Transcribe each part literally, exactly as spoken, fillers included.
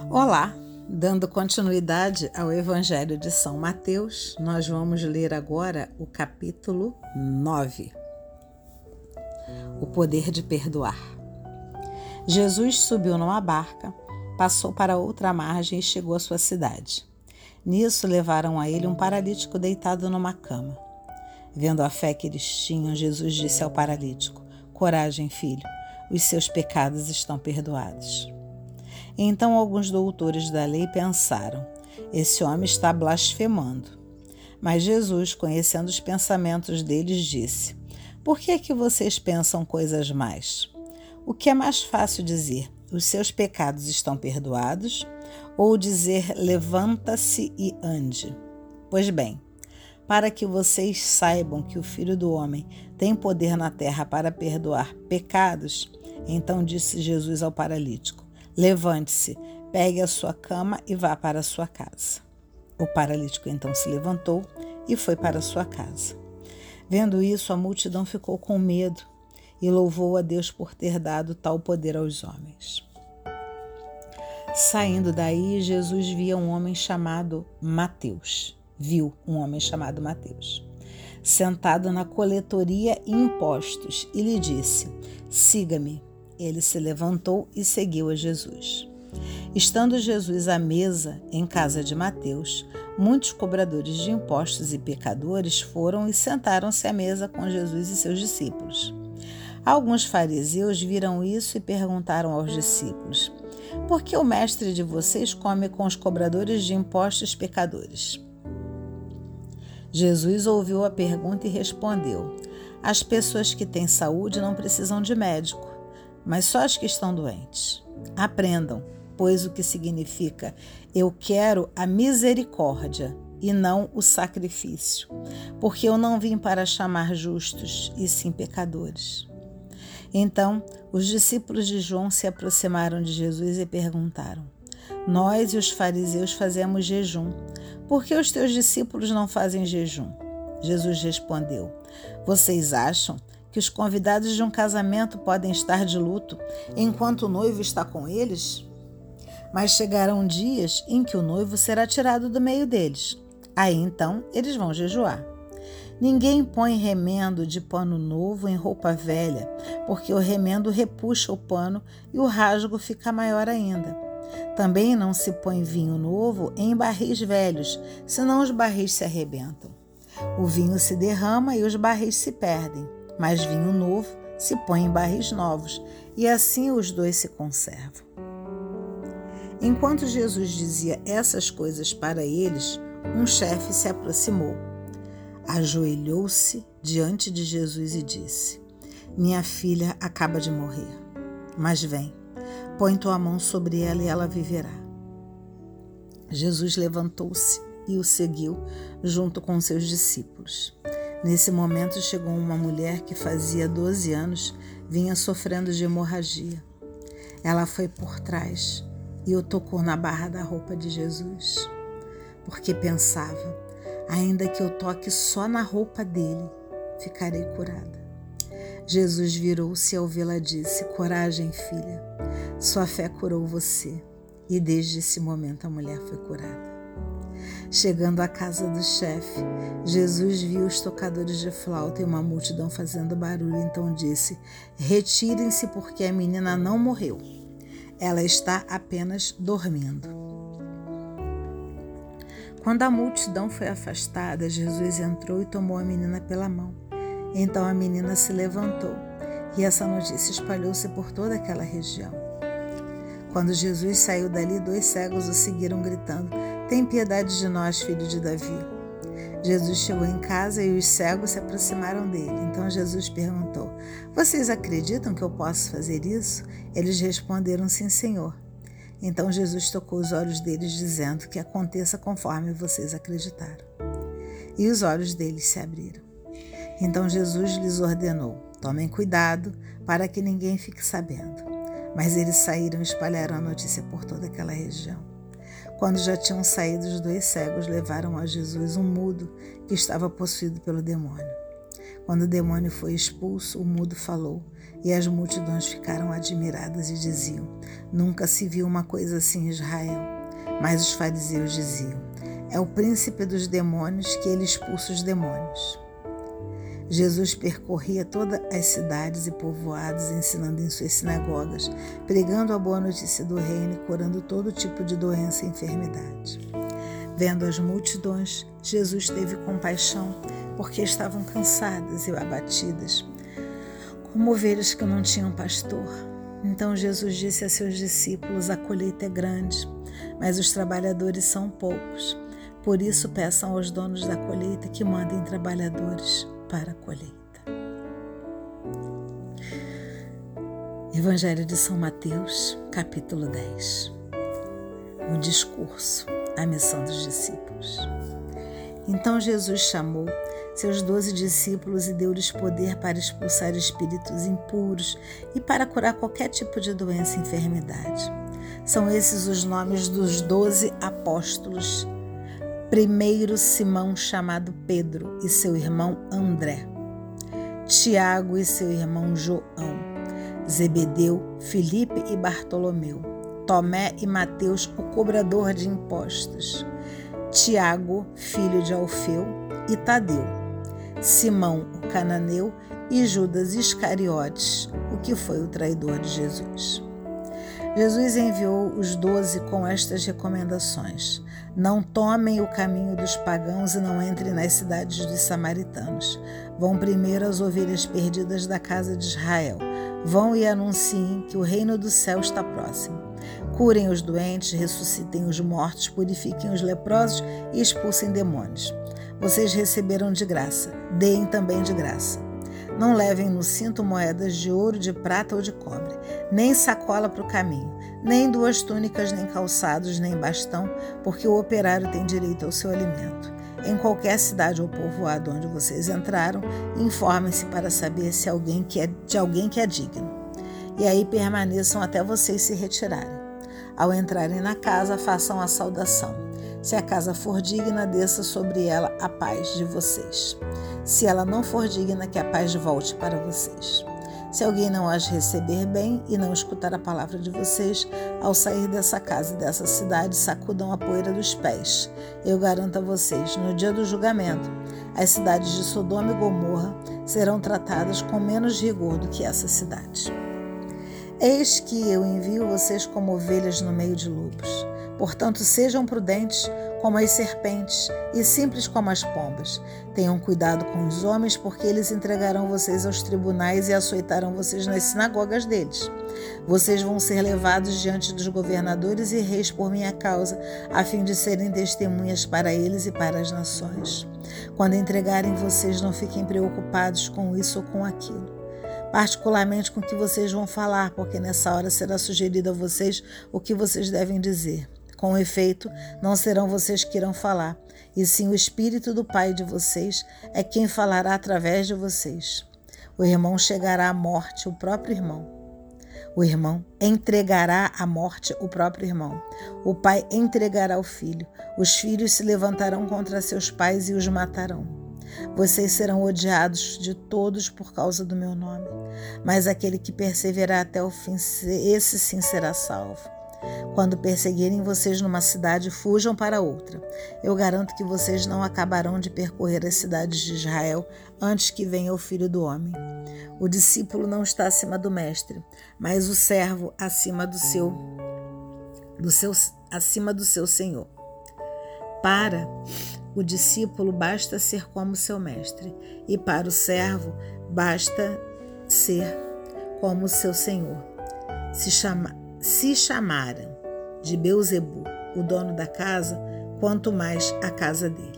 Olá, dando continuidade ao Evangelho de São Mateus, nós vamos ler agora o capítulo nove. O poder de perdoar. Jesus subiu numa barca, passou para outra margem e chegou à sua cidade. Nisso levaram a ele um paralítico deitado numa cama. Vendo a fé que eles tinham, Jesus disse ao paralítico: "Coragem, filho, os seus pecados estão perdoados." Então alguns doutores da lei pensaram: esse homem está blasfemando. Mas Jesus, conhecendo os pensamentos deles, disse: "Por que é que vocês pensam coisas más? O que é mais fácil dizer: os seus pecados estão perdoados, ou dizer: levanta-se e ande? Pois bem, para que vocês saibam que o Filho do Homem tem poder na terra para perdoar pecados, então disse Jesus ao paralítico: levante-se, pegue a sua cama e vá para a sua casa. O paralítico então se levantou e foi para a sua casa. Vendo isso, a multidão ficou com medo e louvou a Deus por ter dado tal poder aos homens. Saindo daí, Jesus via um homem chamado Mateus. Viu um homem chamado Mateus, sentado na coletoria e impostos, e lhe disse: "Siga-me." Ele se levantou e seguiu a Jesus. Estando Jesus à mesa em casa de Mateus, muitos cobradores de impostos e pecadores foram e sentaram-se à mesa com Jesus e seus discípulos. Alguns fariseus viram isso e perguntaram aos discípulos: "Por que o mestre de vocês come com os cobradores de impostos e pecadores?" Jesus ouviu a pergunta e respondeu: "As pessoas que têm saúde não precisam de médico, mas só as que estão doentes. Aprendam, pois, o que significa: eu quero a misericórdia e não o sacrifício, porque eu não vim para chamar justos, e sim pecadores." Então, os discípulos de João se aproximaram de Jesus e perguntaram: "Nós e os fariseus fazemos jejum. Por que os teus discípulos não fazem jejum?" Jesus respondeu: "Vocês acham que os convidados de um casamento podem estar de luto enquanto o noivo está com eles? Mas chegarão dias em que o noivo será tirado do meio deles. Aí então eles vão jejuar. Ninguém põe remendo de pano novo em roupa velha, porque o remendo repuxa o pano e o rasgo fica maior ainda. Também não se põe vinho novo em barris velhos, senão os barris se arrebentam. O vinho se derrama e os barris se perdem, mas vinho novo se põe em barris novos, e assim os dois se conservam." Enquanto Jesus dizia essas coisas para eles, um chefe se aproximou, ajoelhou-se diante de Jesus e disse: "Minha filha acaba de morrer, mas vem, põe tua mão sobre ela e ela viverá." Jesus levantou-se e o seguiu junto com seus discípulos. Nesse momento chegou uma mulher que fazia doze anos vinha sofrendo de hemorragia. Ela foi por trás e o tocou na barra da roupa de Jesus, porque pensava: ainda que eu toque só na roupa dele, ficarei curada. Jesus virou-se e ao vê-la disse: "Coragem, filha, sua fé curou você." E desde esse momento a mulher foi curada. Chegando à casa do chefe, Jesus viu os tocadores de flauta e uma multidão fazendo barulho, então disse: "Retirem-se, porque a menina não morreu. Ela está apenas dormindo." Quando a multidão foi afastada, Jesus entrou e tomou a menina pela mão. Então a menina se levantou, e essa notícia espalhou-se por toda aquela região. Quando Jesus saiu dali, dois cegos o seguiram gritando: "Tem piedade de nós, filho de Davi." Jesus chegou em casa e os cegos se aproximaram dele. Então Jesus perguntou: "Vocês acreditam que eu posso fazer isso?" Eles responderam: "Sim, Senhor." Então Jesus tocou os olhos deles, dizendo: "Que aconteça conforme vocês acreditaram." E os olhos deles se abriram. Então Jesus lhes ordenou: "Tomem cuidado para que ninguém fique sabendo." Mas eles saíram e espalharam a notícia por toda aquela região. Quando já tinham saído, os dois cegos levaram a Jesus um mudo que estava possuído pelo demônio. Quando o demônio foi expulso, o mudo falou, e as multidões ficaram admiradas e diziam: nunca se viu uma coisa assim em Israel. Mas os fariseus diziam: é o príncipe dos demônios que ele expulsa os demônios. Jesus percorria todas as cidades e povoados, ensinando em suas sinagogas, pregando a boa notícia do reino e curando todo tipo de doença e enfermidade. Vendo as multidões, Jesus teve compaixão, porque estavam cansadas e abatidas, como ovelhas que não tinham pastor. Então Jesus disse a seus discípulos: a colheita é grande, mas os trabalhadores são poucos. Por isso peçam aos donos da colheita que mandem trabalhadores para a colheita. Evangelho de São Mateus, capítulo dez. O discurso, a missão dos discípulos. Então Jesus chamou seus doze discípulos e deu-lhes poder para expulsar espíritos impuros e para curar qualquer tipo de doença e enfermidade. São esses os nomes dos doze apóstolos. Primeiro, Simão, chamado Pedro, e seu irmão André. Tiago e seu irmão João. Zebedeu, Filipe e Bartolomeu. Tomé e Mateus, o cobrador de impostos. Tiago, filho de Alfeu, e Tadeu. Simão, o cananeu, e Judas Iscariotes, o que foi o traidor de Jesus. Jesus enviou os doze com estas recomendações: não tomem o caminho dos pagãos e não entrem nas cidades dos samaritanos. Vão primeiro às ovelhas perdidas da casa de Israel. Vão e anunciem que o reino do céu está próximo. Curem os doentes, ressuscitem os mortos, purifiquem os leprosos e expulsem demônios. Vocês receberam de graça, deem também de graça. Não levem no cinto moedas de ouro, de prata ou de cobre, nem sacola para o caminho, nem duas túnicas, nem calçados, nem bastão, porque o operário tem direito ao seu alimento. Em qualquer cidade ou povoado onde vocês entraram, informem-se para saber se alguém que é, de alguém que é digno. E aí permaneçam até vocês se retirarem. Ao entrarem na casa, façam a saudação. Se a casa for digna, desça sobre ela a paz de vocês. Se ela não for digna, que a paz volte para vocês. Se alguém não as receber bem e não escutar a palavra de vocês, ao sair dessa casa e dessa cidade, sacudam a poeira dos pés. Eu garanto a vocês, no dia do julgamento, as cidades de Sodoma e Gomorra serão tratadas com menos rigor do que essa cidade. Eis que eu envio vocês como ovelhas no meio de lobos. Portanto, sejam prudentes como as serpentes e simples como as pombas. Tenham cuidado com os homens, porque eles entregarão vocês aos tribunais e açoitarão vocês nas sinagogas deles. Vocês vão ser levados diante dos governadores e reis por minha causa, a fim de serem testemunhas para eles e para as nações. Quando entregarem vocês, não fiquem preocupados com isso ou com aquilo, particularmente com o que vocês vão falar, porque nessa hora será sugerido a vocês o que vocês devem dizer. Com efeito, não serão vocês que irão falar, e sim o Espírito do Pai de vocês é quem falará através de vocês. O irmão chegará à morte, o próprio irmão. O irmão entregará à morte o próprio irmão. O pai entregará o filho. Os filhos se levantarão contra seus pais e os matarão. Vocês serão odiados de todos por causa do meu nome, mas aquele que perseverar até o fim, esse sim será salvo. Quando perseguirem vocês numa cidade, fujam para outra. Eu garanto que vocês não acabarão de percorrer as cidades de Israel antes que venha o Filho do Homem. O discípulo não está acima do mestre, mas o servo acima do seu, do seu, acima do seu senhor. Para o discípulo basta ser como seu mestre, e para o servo basta ser como seu senhor. Se chama Se chamaram de Beelzebu, o dono da casa, quanto mais a casa dele.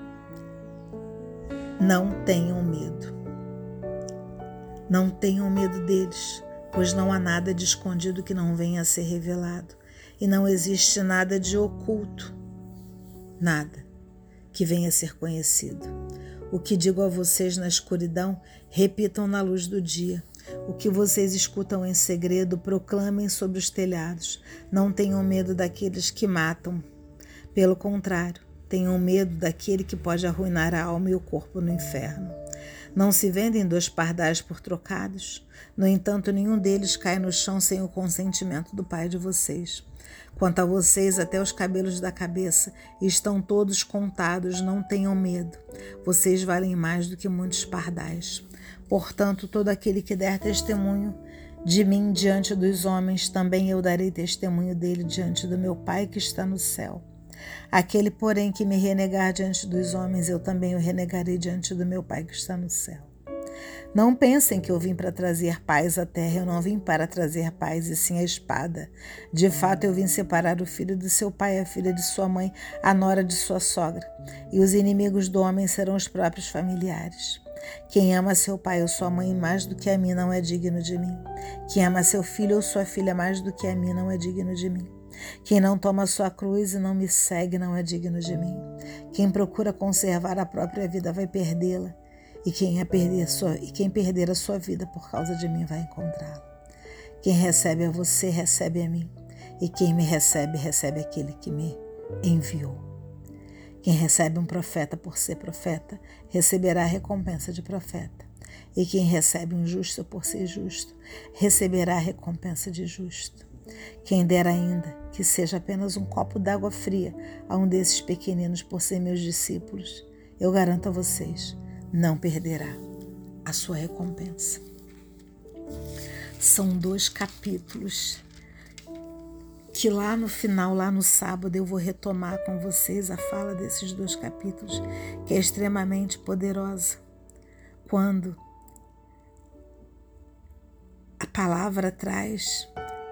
Não tenham medo. Não tenham medo deles, pois não há nada de escondido que não venha a ser revelado, e não existe nada de oculto, nada que venha a ser conhecido. O que digo a vocês na escuridão, repitam na luz do dia. O que vocês escutam em segredo, proclamem sobre os telhados. Não tenham medo daqueles que matam. Pelo contrário, tenham medo daquele que pode arruinar a alma e o corpo no inferno. Não se vendem dois pardais por trocados? No entanto, nenhum deles cai no chão sem o consentimento do Pai de vocês. Quanto a vocês, até os cabelos da cabeça estão todos contados, não tenham medo. Vocês valem mais do que muitos pardais. Portanto, todo aquele que der testemunho de mim diante dos homens, também eu darei testemunho dele diante do meu Pai que está no céu. Aquele, porém, que me renegar diante dos homens, eu também o renegarei diante do meu Pai que está no céu. Não pensem que eu vim para trazer paz à terra, eu não vim para trazer paz, e sim a espada. De fato, eu vim separar o filho do seu pai, a filha de sua mãe, a nora de sua sogra. E os inimigos do homem serão os próprios familiares. Quem ama seu pai ou sua mãe mais do que a mim não é digno de mim. Quem ama seu filho ou sua filha mais do que a mim não é digno de mim. Quem não toma sua cruz e não me segue não é digno de mim. Quem procura conservar a própria vida vai perdê-la. E quem, a perder sua, e quem perder a sua vida por causa de mim vai encontrá-la. Quem recebe a você, recebe a mim. E quem me recebe, recebe aquele que me enviou. Quem recebe um profeta por ser profeta, receberá a recompensa de profeta. E quem recebe um justo por ser justo, receberá a recompensa de justo. Quem der ainda que seja apenas um copo d'água fria a um desses pequeninos por ser meus discípulos, eu garanto a vocês, não perderá a sua recompensa. São dois capítulos que lá no final, lá no sábado, eu vou retomar com vocês a fala desses dois capítulos, que é extremamente poderosa. Quando a palavra traz,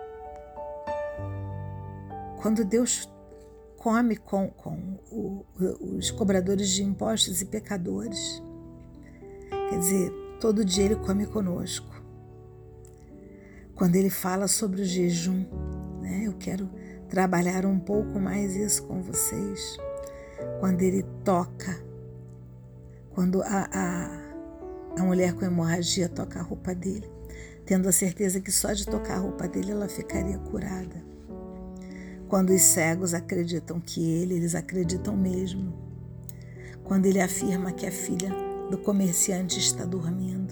quando Deus come com, com o, os cobradores de impostos e pecadores, quer dizer, todo dia Ele come conosco. Quando Ele fala sobre o jejum, né, eu quero trabalhar um pouco mais isso com vocês. Quando Ele toca, quando a, a, a mulher com hemorragia toca a roupa dele, tendo a certeza que só de tocar a roupa dele ela ficaria curada. Quando os cegos acreditam que Ele, eles acreditam mesmo. Quando Ele afirma que a filha do comerciante está dormindo.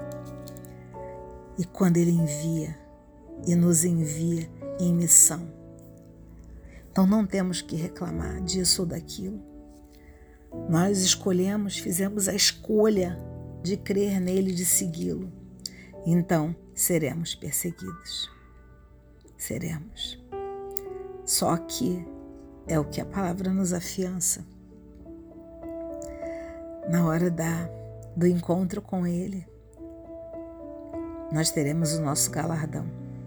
E quando Ele envia e nos envia em missão. Então não temos que reclamar disso ou daquilo. Nós escolhemos, fizemos a escolha de crer nele, de segui-lo. Então seremos perseguidos. Seremos. Só que é o que a palavra nos afiança. Na hora da, do encontro com Ele, nós teremos o nosso galardão.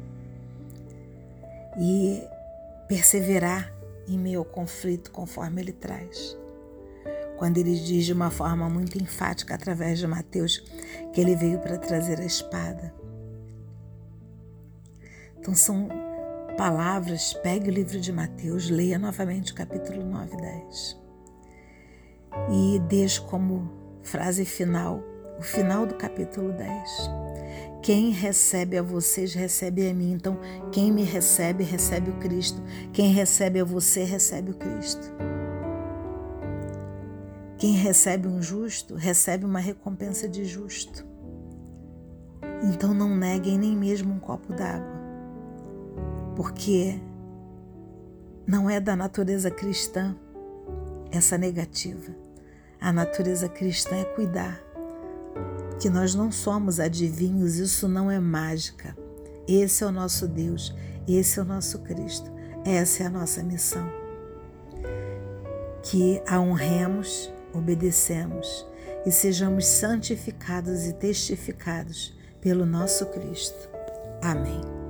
E perseverar em meio ao conflito conforme Ele traz. Quando Ele diz de uma forma muito enfática, através de Mateus, que Ele veio para trazer a espada. Então são palavras, pegue o livro de Mateus, leia novamente o capítulo nove e dez. E deixe como frase final, o final do capítulo dez. Quem recebe a vocês, recebe a mim. Então, quem me recebe, recebe o Cristo. Quem recebe a você, recebe o Cristo. Quem recebe um justo, recebe uma recompensa de justo. Então, não neguem nem mesmo um copo d'água. Porque não é da natureza cristã essa negativa. A natureza cristã é cuidar. Que nós não somos adivinhos, isso não é mágica. Esse é o nosso Deus, esse é o nosso Cristo. Essa é a nossa missão. Que a honremos, obedecemos e sejamos santificados e testificados pelo nosso Cristo. Amém.